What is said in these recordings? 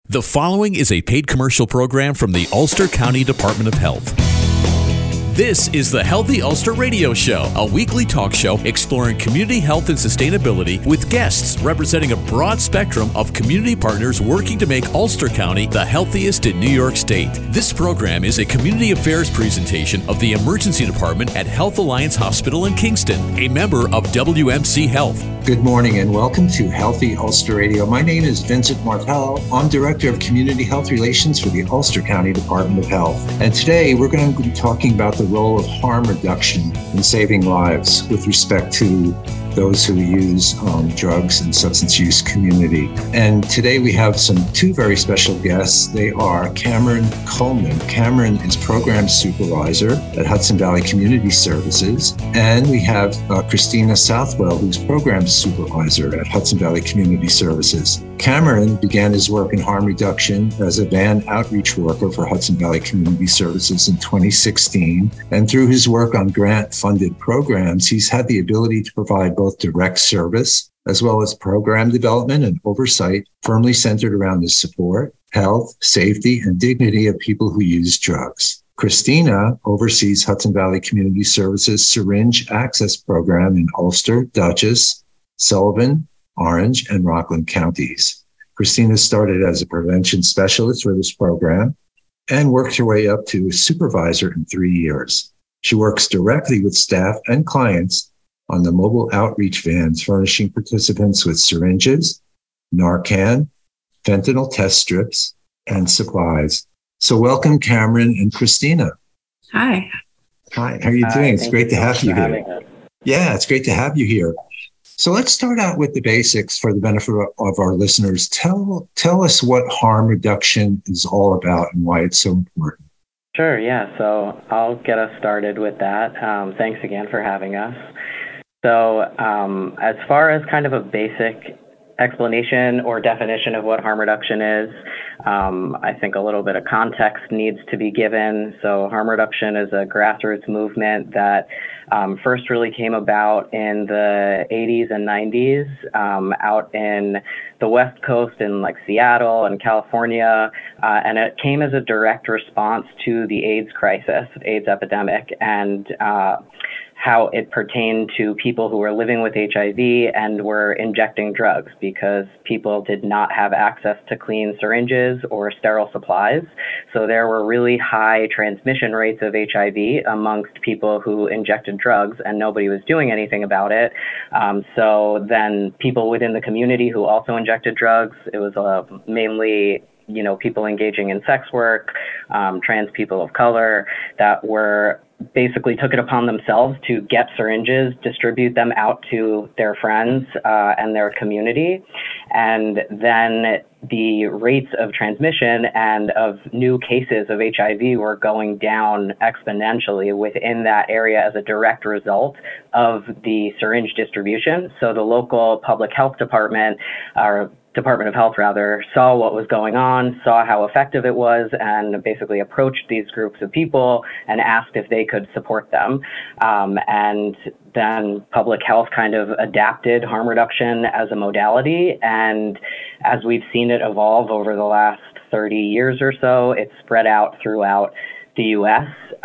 The following is a paid commercial program from the Ulster County Department of Health. This is the Healthy Ulster Radio Show, a weekly talk show exploring community health and sustainability with guests representing a broad spectrum of community partners working to make Ulster County the healthiest in New York State. This program is a community affairs presentation of the Emergency Department at Health Alliance Hospital in Kingston, a member of WMC Health. Good morning and welcome to Healthy Ulster Radio. My name is Vincent Martello. I'm Director of Community Health Relations for the Ulster County Department of Health. And today we're going to be talking about the role of harm reduction in saving lives with respect to those who use drugs and substance use community. And today we have two very special guests. They are Cameron Coleman. Cameron is Program Supervisor at Hudson Valley Community Services. And we have Christina Southwell, who's Program Supervisor at Hudson Valley Community Services. Cameron began his work in harm reduction as a van outreach worker for Hudson Valley Community Services in 2016. And through his work on grant-funded programs, he's had the ability to provide both direct service as well as program development and oversight firmly centered around the support, health, safety, and dignity of people who use drugs. Christina oversees Hudson Valley Community Services Syringe Access Program in Ulster, Dutchess, Sullivan, Orange, and Rockland counties. Christina started as a prevention specialist for this program and worked her way up to a supervisor in 3 years. She works directly with staff and clients on the mobile outreach vans, furnishing participants with syringes, Narcan, fentanyl test strips, and supplies. So welcome, Cameron and Christina. Hi. Hi, how are you doing? It's great to have you here. Yeah, it's great to have you here. So let's start out with the basics for the benefit of our listeners. Tell us what harm reduction is all about and why it's so important. Sure, yeah. So I'll get us started with that. Thanks again for having us. So as far as kind of a basic explanation or definition of what harm reduction is, I think a little bit of context needs to be given. So harm reduction is a grassroots movement that first really came about in the 80s and 90s out in the West Coast in like Seattle and California. And it came as a direct response to the AIDS crisis, AIDS epidemic, and how it pertained to people who were living with HIV and were injecting drugs because people did not have access to clean syringes or sterile supplies. So there were really high transmission rates of HIV amongst people who injected drugs, and nobody was doing anything about it. So then people within the community who also injected drugs, it was mainly people engaging in sex work, trans people of color that were basically took it upon themselves to get syringes, distribute them out to their friends and their community. And then the rates of transmission and of new cases of HIV were going down exponentially within that area as a direct result of the syringe distribution. So the local public health department, or Department of Health rather, saw what was going on, saw how effective it was, and basically approached these groups of people and asked if they could support them. And then public health kind of adapted harm reduction as a modality. And as we've seen it evolve over the last 30 years or so, it's spread out throughout the U.S.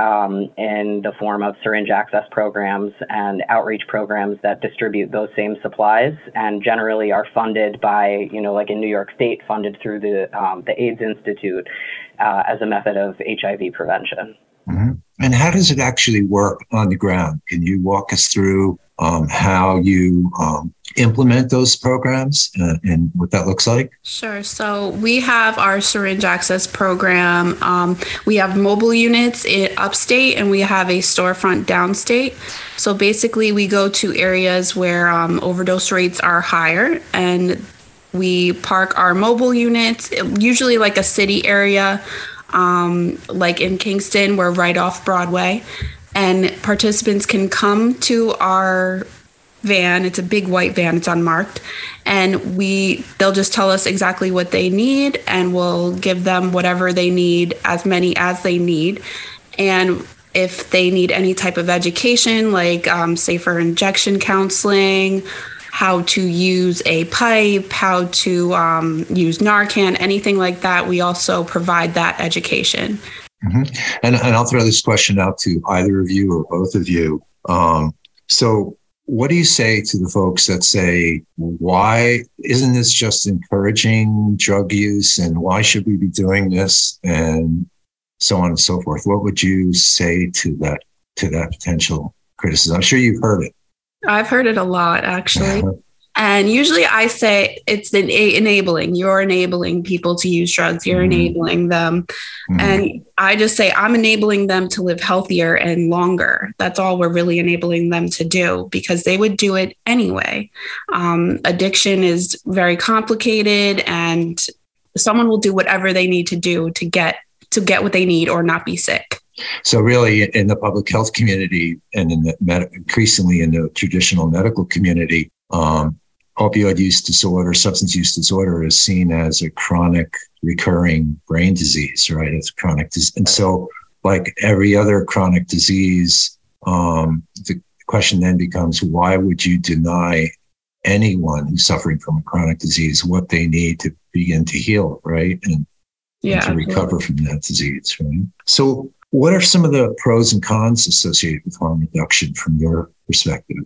In the form of syringe access programs and outreach programs that distribute those same supplies and generally are funded by, like in New York State, funded through the AIDS Institute as a method of HIV prevention. Mm-hmm. And how does it actually work on the ground? Can you walk us through how you implement those programs and what that looks like? Sure. So we have our syringe access program. We have mobile units upstate and we have a storefront downstate. So basically we go to areas where overdose rates are higher and we park our mobile units, usually like a city area. Like in Kingston, we're right off Broadway, and participants can come to our van. It's a big white van. It's unmarked, and they'll just tell us exactly what they need, and we'll give them whatever they need, as many as they need. And if they need any type of education, like safer injection counseling, how to use a pipe, how to use Narcan, anything like that. We also provide that education. Mm-hmm. And I'll throw this question out to either of you or both of you. So what do you say to the folks that say, why isn't this just encouraging drug use, and why should we be doing this, and so on and so forth? What would you say to that potential criticism? I'm sure you've heard it. I've heard it a lot, actually. And usually I say it's enabling. You're enabling people to use drugs. You're enabling them. And I just say I'm enabling them to live healthier and longer. That's all we're really enabling them to do, because they would do it anyway. Addiction is very complicated, and someone will do whatever they need to do to get what they need or not be sick. So really, in the public health community and increasingly in the traditional medical community, opioid use disorder, substance use disorder is seen as a chronic recurring brain disease, right? It's chronic disease. And so like every other chronic disease, the question then becomes, why would you deny anyone who's suffering from a chronic disease what they need to begin to heal, right? And to recover from that disease, right? So what are some of the pros and cons associated with harm reduction from your perspective?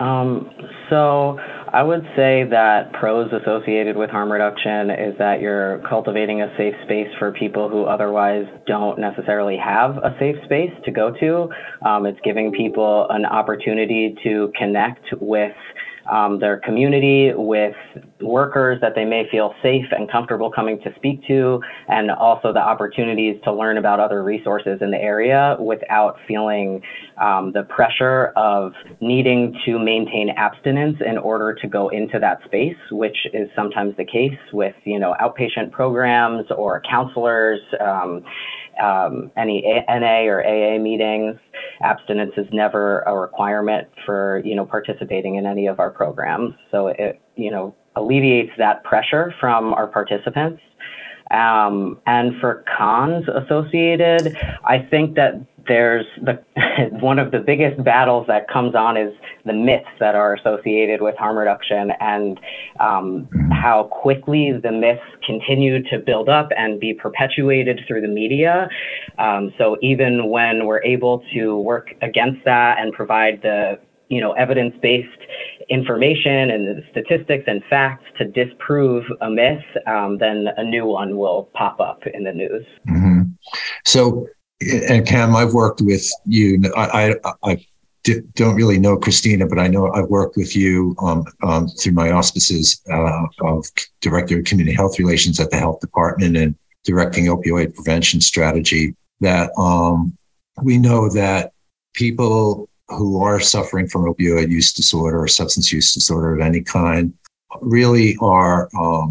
So I would say that pros associated with harm reduction is that you're cultivating a safe space for people who otherwise don't necessarily have a safe space to go to. It's giving people an opportunity to connect with their community, with workers that they may feel safe and comfortable coming to speak to, and also the opportunities to learn about other resources in the area without feeling the pressure of needing to maintain abstinence in order to go into that space, which is sometimes the case with, outpatient programs or counselors, any NA or AA meetings. Abstinence is never a requirement for, participating in any of our programs. So it, alleviates that pressure from our participants. And for cons associated, I think that there's one of the biggest battles that comes on is the myths that are associated with harm reduction, and how quickly the myths continue to build up and be perpetuated through the media. So even when we're able to work against that and provide the evidence-based information and the statistics and facts to disprove a myth, then a new one will pop up in the news. Mm-hmm. So, and Cam, I've worked with you. I don't really know Christina, but I know I've worked with you through my auspices of Director of Community Health Relations at the Health Department and directing opioid prevention strategy, that we know that people who are suffering from opioid use disorder or substance use disorder of any kind really are,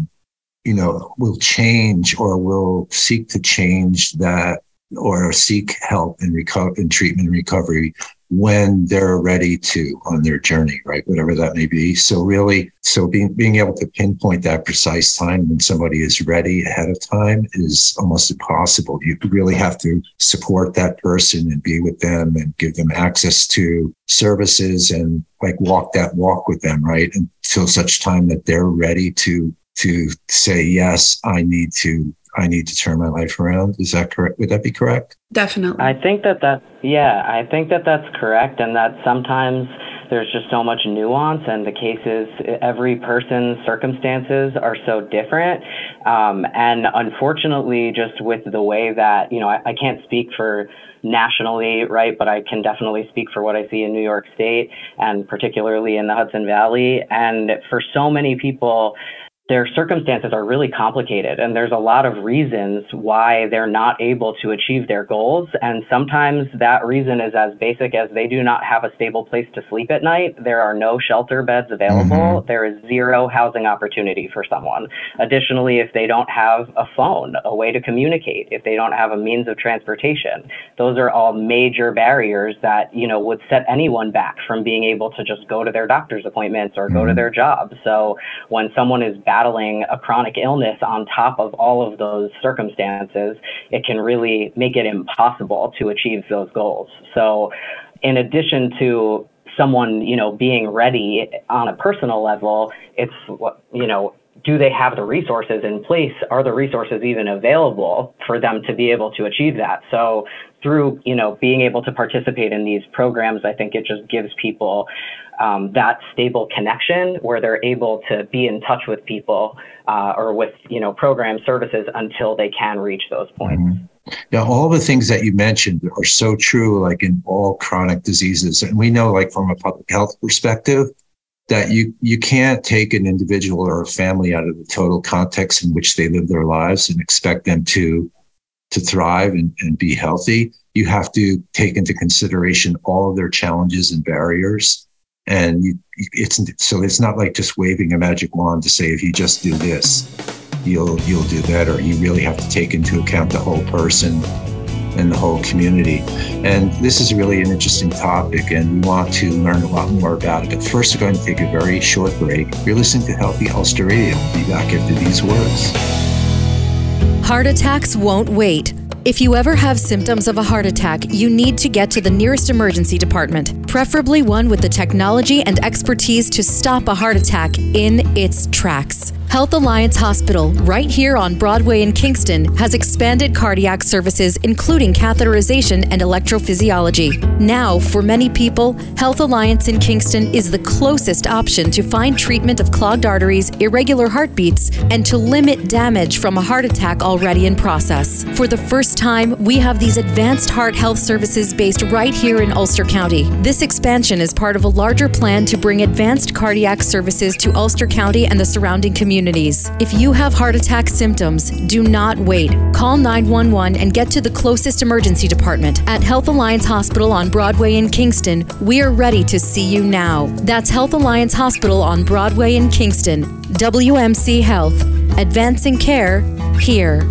will change or will seek to change that or seek help in treatment and recovery when they're ready to on their journey, right? Whatever that may be. So being able to pinpoint that precise time when somebody is ready ahead of time is almost impossible. You really have to support that person and be with them and give them access to services and walk that walk with them, right? Until such time that they're ready to say, yes, I need to turn my life around. Is that correct? Would that be correct? Definitely. I think that's correct. And that sometimes there's just so much nuance, and the cases, every person's circumstances are so different. And unfortunately, just with the way that, I can't speak for nationally, right? But I can definitely speak for what I see in New York State and particularly in the Hudson Valley. And for so many people, their circumstances are really complicated, and there's a lot of reasons why they're not able to achieve their goals. And sometimes that reason is as basic as they do not have a stable place to sleep at night. There are no shelter beds available. Mm-hmm. There is zero housing opportunity for someone. Additionally, if they don't have a phone, a way to communicate, if they don't have a means of transportation, those are all major barriers that, would set anyone back from being able to just go to their doctor's appointments or go to their job. So when someone is battling a chronic illness on top of all of those circumstances, it can really make it impossible to achieve those goals. So in addition to someone, being ready on a personal level. It's, do they have the resources in place? Are the resources even available for them to be able to achieve that? So through, being able to participate in these programs, I think it just gives people that stable connection where they're able to be in touch with people or with, program services until they can reach those points. Mm-hmm. Yeah, all the things that you mentioned are so true, like in all chronic diseases. And we know, like from a public health perspective, that you can't take an individual or a family out of the total context in which they live their lives and expect them to thrive and be healthy. You have to take into consideration all of their challenges and barriers. And it's not like just waving a magic wand to say, if you just do this, you'll do better. You really have to take into account the whole person and the whole community. And this is really an interesting topic, and we want to learn a lot more about it. But first, we're going to take a very short break. You're listening to Healthy Ulster Radio. We'll be back after these words. Heart attacks won't wait. If you ever have symptoms of a heart attack, you need to get to the nearest emergency department, preferably one with the technology and expertise to stop a heart attack in its tracks. Health Alliance Hospital, right here on Broadway in Kingston, has expanded cardiac services, including catheterization and electrophysiology. Now, for many people, Health Alliance in Kingston is the closest option to find treatment of clogged arteries, irregular heartbeats, and to limit damage from a heart attack already in process. For the first time, we have these advanced heart health services based right here in Ulster County. This expansion is part of a larger plan to bring advanced cardiac services to Ulster County and the surrounding communities. If you have heart attack symptoms, do not wait. Call 911 and get to the closest emergency department. At Health Alliance Hospital on Broadway in Kingston, we are ready to see you now. That's Health Alliance Hospital on Broadway in Kingston. WMC Health. Advancing care here.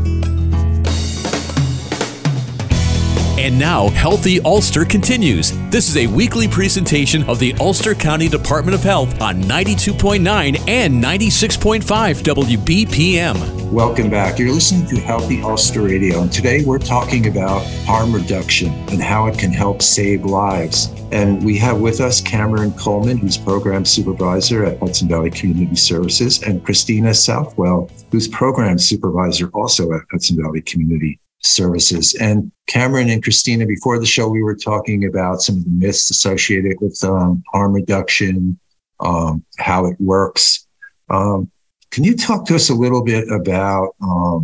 And now, Healthy Ulster continues. This is a weekly presentation of the Ulster County Department of Health on 92.9 and 96.5 WBPM. Welcome back. You're listening to Healthy Ulster Radio, and today we're talking about harm reduction and how it can help save lives. And we have with us Cameron Coleman, who's Program Supervisor at Hudson Valley Community Services, and Christina Southwell, who's Program Supervisor also at Hudson Valley Community Services. And Cameron and Christina, before the show, we were talking about some of the myths associated with harm reduction, how it works. Can you talk to us a little bit about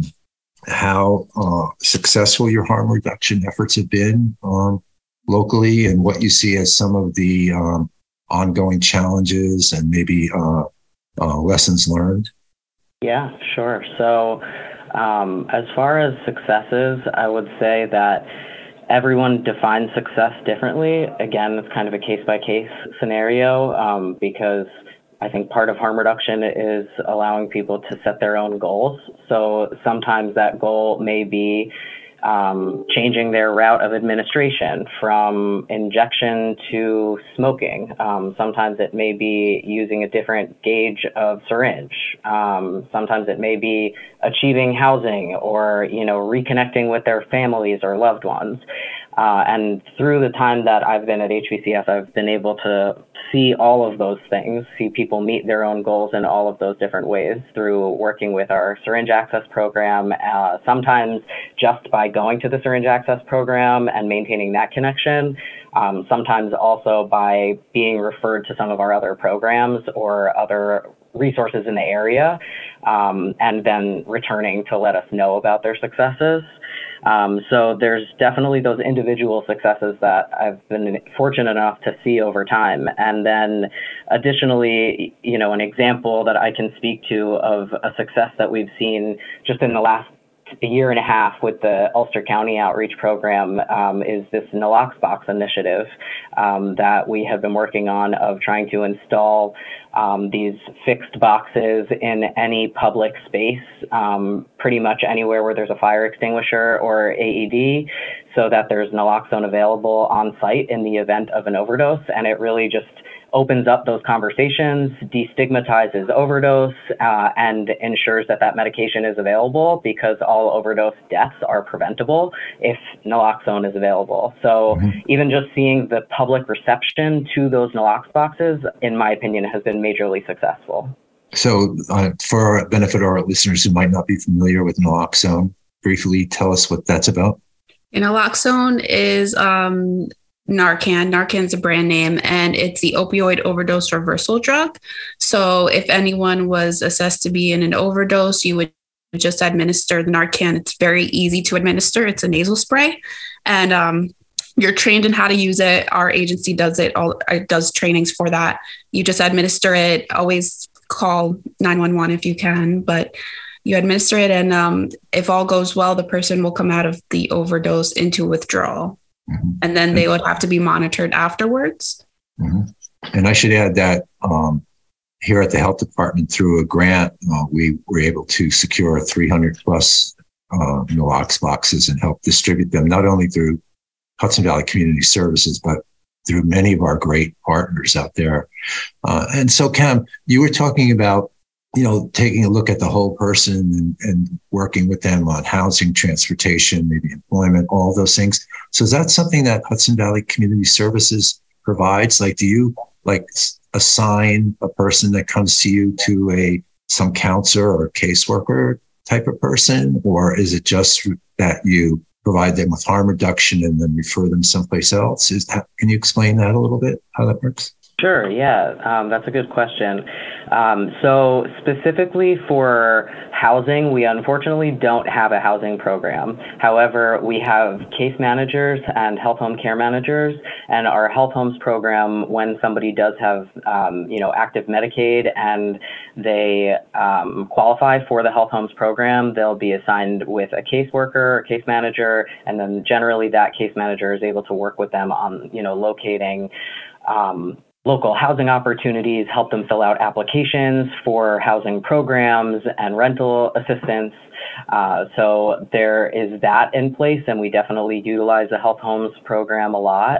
how successful your harm reduction efforts have been locally, and what you see as some of the ongoing challenges and maybe lessons learned? Yeah, sure. So as far as successes, I would say that everyone defines success differently. Again, it's kind of a case-by-case scenario because I think part of harm reduction is allowing people to set their own goals. So sometimes that goal may be changing their route of administration from injection to smoking. Sometimes it may be using a different gauge of syringe. Sometimes it may be achieving housing or, reconnecting with their families or loved ones. And through the time that I've been at HVCS, I've been able to see all of those things, see people meet their own goals in all of those different ways through working with our syringe access program, sometimes just by going to the syringe access program and maintaining that connection, sometimes also by being referred to some of our other programs or other resources in the area, and then returning to let us know about their successes. So there's definitely those individual successes that I've been fortunate enough to see over time. And then additionally, an example that I can speak to of a success that we've seen just in the last year and a half with the Ulster County Outreach Program is this Naloxone box initiative that we have been working on, of trying to install these fixed boxes in any public space, pretty much anywhere where there's a fire extinguisher or AED, so that there's naloxone available on site in the event of an overdose. And it really just opens up those conversations, destigmatizes overdose, and ensures that that medication is available, because all overdose deaths are preventable if naloxone is available. So even just seeing the public reception to those naloxone boxes, in my opinion, has been majorly successful. So for our benefit of our listeners who might not be familiar with naloxone, briefly tell us what that's about. Naloxone is Narcan. Narcan's a brand name, and it's the opioid overdose reversal drug. So if anyone was assessed to be in an overdose, you would just administer the Narcan. It's very easy to administer. It's a nasal spray, and you're trained in how to use it. Our agency does it. It does trainings for that. You just administer it. Always call 911 if you can, but you administer it, and if all goes well, the person will come out of the overdose into withdrawal. And then they would have to be monitored afterwards. And I should add that here at the health department, through a grant, we were able to secure 300 plus naloxone boxes and help distribute them, not only through Hudson Valley Community Services, but through many of our great partners out there. And so, Cam, you were talking about, taking a look at the whole person and working with them on housing, transportation, maybe employment, all those things. So is that something that Hudson Valley Community Services provides? Like, do you assign a person that comes to you to some counselor or caseworker type of person? Or is it just that you provide them with harm reduction and then refer them someplace else? Can you explain that a little bit, how that works? Sure, yeah, that's a good question. So specifically for housing, we unfortunately don't have a housing program. However, we have case managers and health home care managers, and our health homes program, when somebody does have, active Medicaid and they qualify for the health homes program, they'll be assigned with a caseworker, a case manager, and then generally that case manager is able to work with them on, locating local housing opportunities, help them fill out applications for housing programs and rental assistance. So there is that in place, and we definitely utilize the health homes program a lot.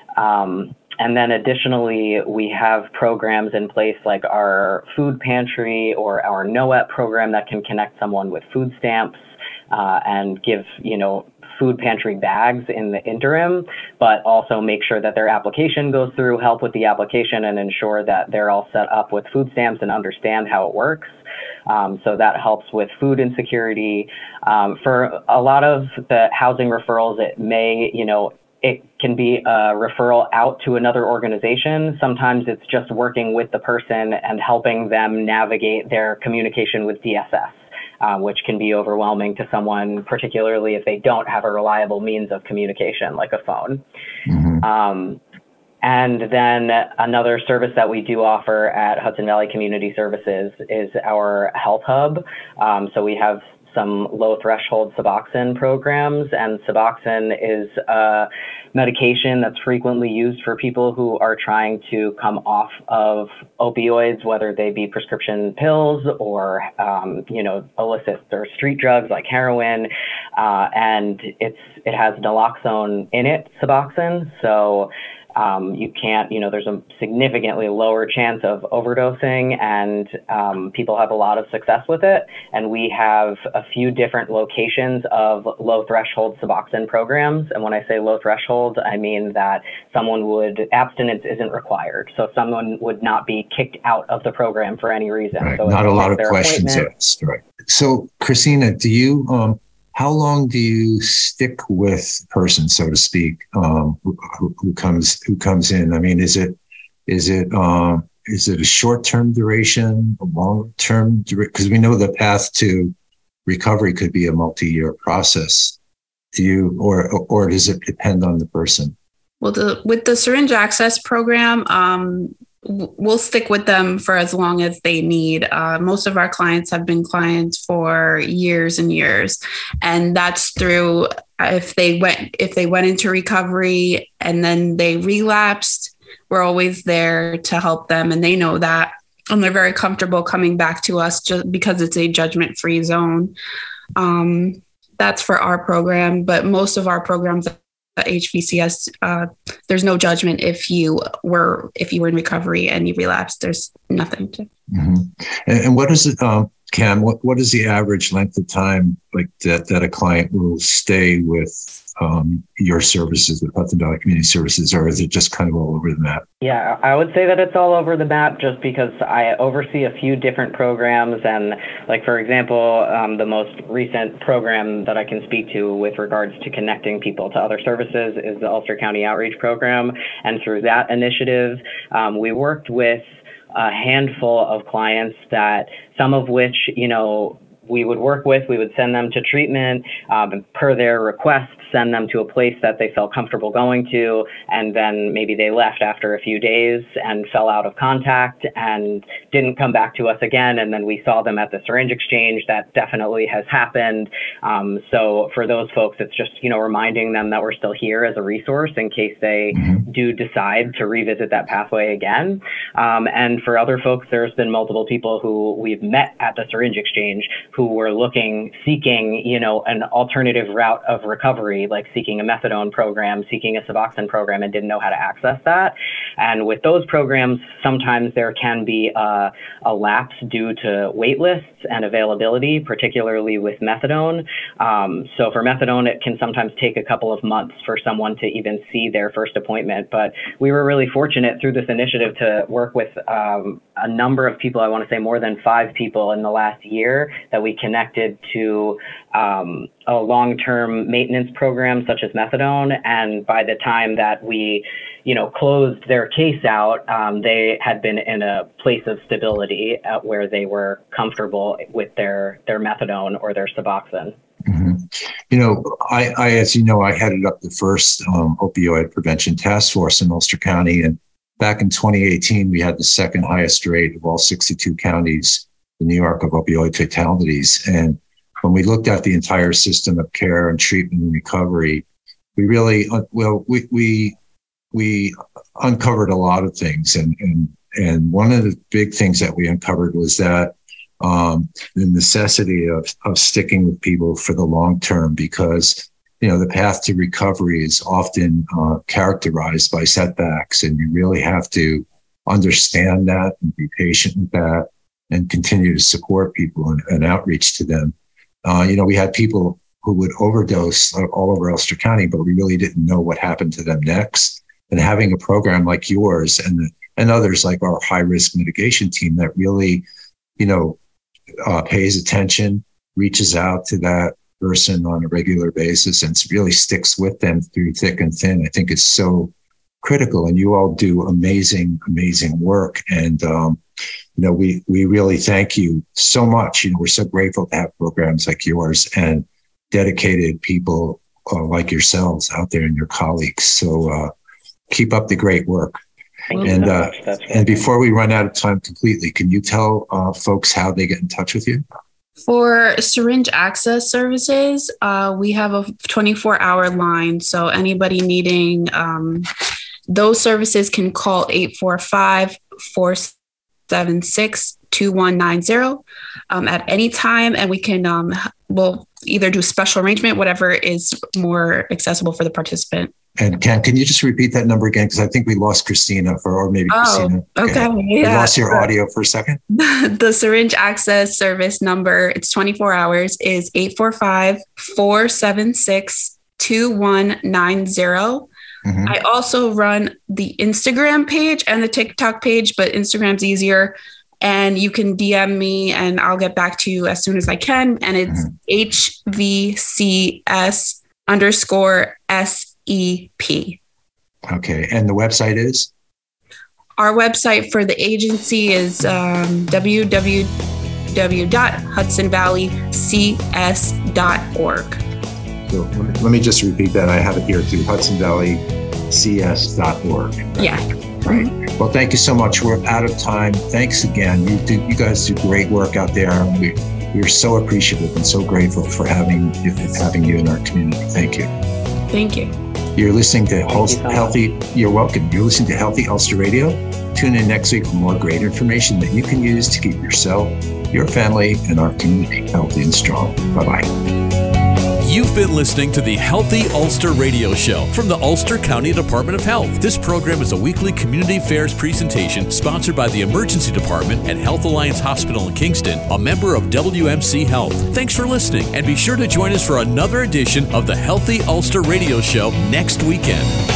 And then additionally, we have programs in place like our food pantry or our NOEP program that can connect someone with food stamps and give, food pantry bags in the interim, but also make sure that their application goes through, help with the application, and ensure that they're all set up with food stamps and understand how it works. So that helps with food insecurity. For a lot of the housing referrals, it may, it can be a referral out to another organization. Sometimes it's just working with the person and helping them navigate their communication with DSS. Which can be overwhelming to someone, particularly if they don't have a reliable means of communication, like a phone. And then another service that we do offer at Hudson Valley Community Services is our health hub. So we have some low threshold Suboxone programs, and Suboxone is a medication that's frequently used for people who are trying to come off of opioids, whether they be prescription pills or, illicit or street drugs like heroin. And it has naloxone in it, Suboxone. So you can't, there's a significantly lower chance of overdosing, and people have a lot of success with it. And we have a few different locations of low threshold Suboxone programs. And when I say low threshold, I mean that abstinence isn't required. So someone would not be kicked out of the program for any reason. Right. So not a lot of questions asked. Right. So Christina, do you, how long do you stick with a person, so to speak, who comes in? I mean, is it a short-term duration, a long-term duration? Because we know the path to recovery could be a multi-year process. Do you, or does it depend on the person? Well, with the syringe access program, we'll stick with them for as long as they need. Most of our clients have been clients for years and years, and that's through if they went into recovery and then they relapsed, we're always there to help them, and they know that, and they're very comfortable coming back to us just because it's a judgment-free zone. That's for our program, but most of our programs HVCS, there's no judgment if you were in recovery and you relapsed. There's nothing to. Mm-hmm. And what is it, Cam? What is the average length of time like that a client will stay with your services, with Hudson Valley Community Services, or is it just kind of all over the map? Yeah, I would say that it's all over the map just because I oversee a few different programs. And like, for example, the most recent program that I can speak to with regards to connecting people to other services is the Ulster County Outreach Program. And through that initiative, we worked with a handful of clients that some of which, we would work with, we would send them to treatment per their request, send them to a place that they felt comfortable going to, and then maybe they left after a few days and fell out of contact and didn't come back to us again, and then we saw them at the syringe exchange. That definitely has happened. So for those folks, it's just, reminding them that we're still here as a resource in case they do decide to revisit that pathway again. And for other folks, there's been multiple people who we've met at the syringe exchange who were seeking, an alternative route of recovery, like seeking a methadone program, seeking a Suboxone program, and didn't know how to access that. And with those programs, sometimes there can be a lapse due to wait lists and availability, particularly with methadone. So for methadone, it can sometimes take a couple of months for someone to even see their first appointment. But we were really fortunate through this initiative to work with a number of people, I want to say more than 5 people in the last year, that we connected to a long-term maintenance program such as methadone. And by the time that we, closed their case out, they had been in a place of stability where they were comfortable with their methadone or their Suboxone. Mm-hmm. As you know, I headed up the first opioid prevention task force in Ulster County. And back in 2018, we had the second highest rate of all 62 counties in New York of opioid fatalities. And when we looked at the entire system of care and treatment and recovery, we really, we uncovered a lot of things. And one of the big things that we uncovered was that the necessity of sticking with people for the long term, because, the path to recovery is often characterized by setbacks, and you really have to understand that and be patient with that and continue to support people and outreach to them. We had people who would overdose all over Ulster County, but we really didn't know what happened to them next. And having a program like yours and others like our high-risk mitigation team that really, pays attention, reaches out to that person on a regular basis and really sticks with them through thick and thin, I think is so critical. And you all do amazing, amazing work. And, we really thank you so much. We're so grateful to have programs like yours and dedicated people like yourselves out there and your colleagues. So keep up the great work. And before we run out of time completely, can you tell folks how they get in touch with you? For syringe access services, we have a 24-hour line. So anybody needing those services can call 845-476-2190 at any time. And we can, we'll either do special arrangement, whatever is more accessible for the participant. And can you just repeat that number again? Because I think we lost Christina Christina. Okay. We lost your audio for a second. The syringe access service number, it's 24 hours, is 845-476-2190. Mm-hmm. I also run the Instagram page and the TikTok page, but Instagram's easier. And you can DM me and I'll get back to you as soon as I can. And it's HVCS_SEP. Okay. And the website is? Our website for the agency is www.hudsonvalleycs.org. So let me just repeat that. I have it here too, hudsonvalleycs.org. Right? Yeah. Right. Mm-hmm. Well, thank you so much. We're out of time. Thanks again. You guys do great work out there. We're so appreciative and so grateful for having you in our community. Thank you. Thank you. You're listening to Healthy. You're welcome. You're listening to Healthy Ulster Radio. Tune in next week for more great information that you can use to keep yourself, your family, and our community healthy and strong. Bye-bye. You've been listening to the Healthy Ulster Radio Show from the Ulster County Department of Health. This program is a weekly community affairs presentation sponsored by the Emergency Department at Health Alliance Hospital in Kingston, a member of WMC Health. Thanks for listening, and be sure to join us for another edition of the Healthy Ulster Radio Show next weekend.